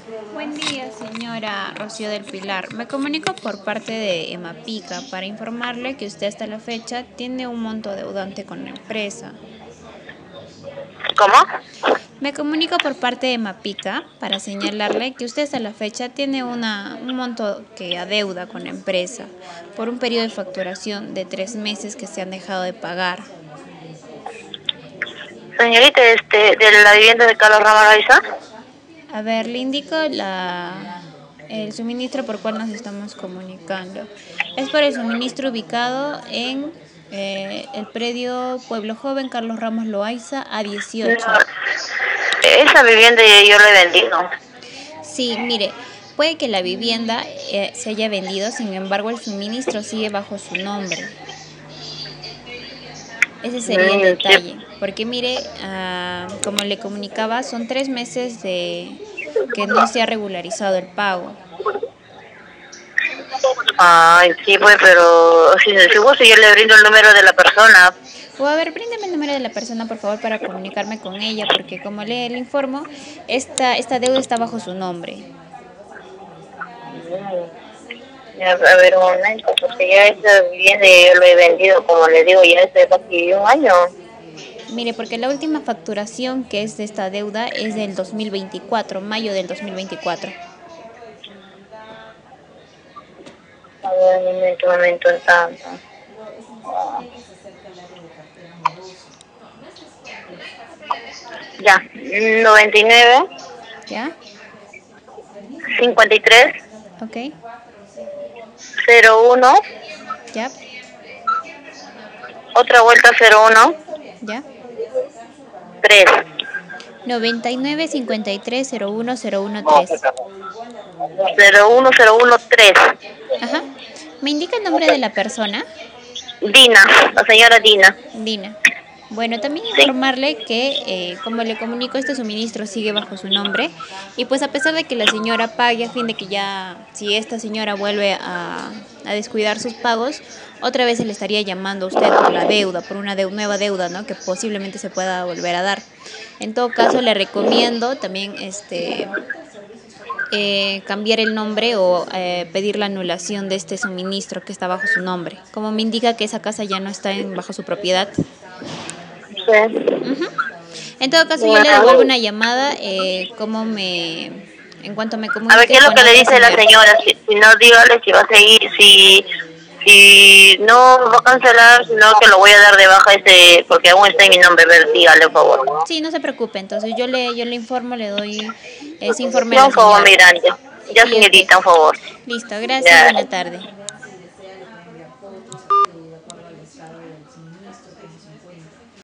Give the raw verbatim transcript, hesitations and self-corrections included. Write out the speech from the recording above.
Buen día, señora Rocío del Pilar. Me comunico por parte de Emapica para informarle que usted hasta la fecha tiene un monto deudante con la empresa. ¿Cómo? Me comunico por parte de Emapica para señalarle que usted hasta la fecha tiene una, un monto que adeuda con la empresa por un periodo de facturación de tres meses que se han dejado de pagar. Señorita, este, de la vivienda de Carlos Ramos Loaiza. A ver, le indico la, el suministro por cual nos estamos comunicando. Es por el suministro ubicado en eh, el predio Pueblo Joven Carlos Ramos Loaiza a No, dieciocho. esa vivienda yo la he vendido. Sí, mire, puede que la vivienda eh, se haya vendido, sin embargo el suministro sigue bajo su nombre. Ese sería el Mm, sí. detalle, porque mire, ah, como le comunicaba, son tres meses de que no se ha regularizado el pago. Ay, sí, pues, pero si, si gusta yo le brindo el número de la persona. O a ver, bríndeme el número de la persona, por favor, para comunicarme con ella, porque como le, le informo, esta, esta deuda está bajo su nombre. Mm, A a ver, un momento, porque ya esa vivienda yo lo he vendido, como le digo, ya hace casi un año. Mire, porque la última facturación que es de esta deuda es del dos mil veinticuatro, mayo del dos mil veinticuatro. A ver, un momento, un momento, en tanto. Ya, noventa y nueve, ¿Ya? cincuenta y tres, ¿Ok? cero uno, ¿Ya? otra vuelta cero uno, ¿Ya? tres. noventa y nueve cincuenta y tres cero uno cero uno tres. cero uno cero uno tres. Ajá. ¿Me indica el nombre de la persona? Dina, la señora Dina. Dina. Bueno, también Sí. informarle que, eh, como le comunico, este suministro sigue bajo su nombre y pues a pesar de que la señora pague, a fin de que ya, si esta señora vuelve a, a descuidar sus pagos, otra vez se le estaría llamando a usted por la deuda, por una deu- nueva deuda, ¿no? Que posiblemente se pueda volver a dar. En todo caso, le recomiendo también este eh, cambiar el nombre o eh, pedir la anulación de este suministro que está bajo su nombre. Como me indica que esa casa ya no está en, bajo su propiedad. Sí. Ujú. En todo caso, yo le Bueno. devuelvo una llamada, eh, como me, en cuanto me A ver, ¿qué comunique es lo con que le otra dice la señora. señora? Si, si no, dígale si va a seguir, si, si no va a cancelar, sino que lo voy a dar de baja ese, porque aún está en mi nombre, a ver, dígale, por favor. Sí, no se preocupe. Entonces yo le, yo le informo, le doy ese informe a Ya, la un favor, señora. Miranda. Ya, Sí, ok. señorita, un favor. Listo, gracias. Ya. Buena tarde.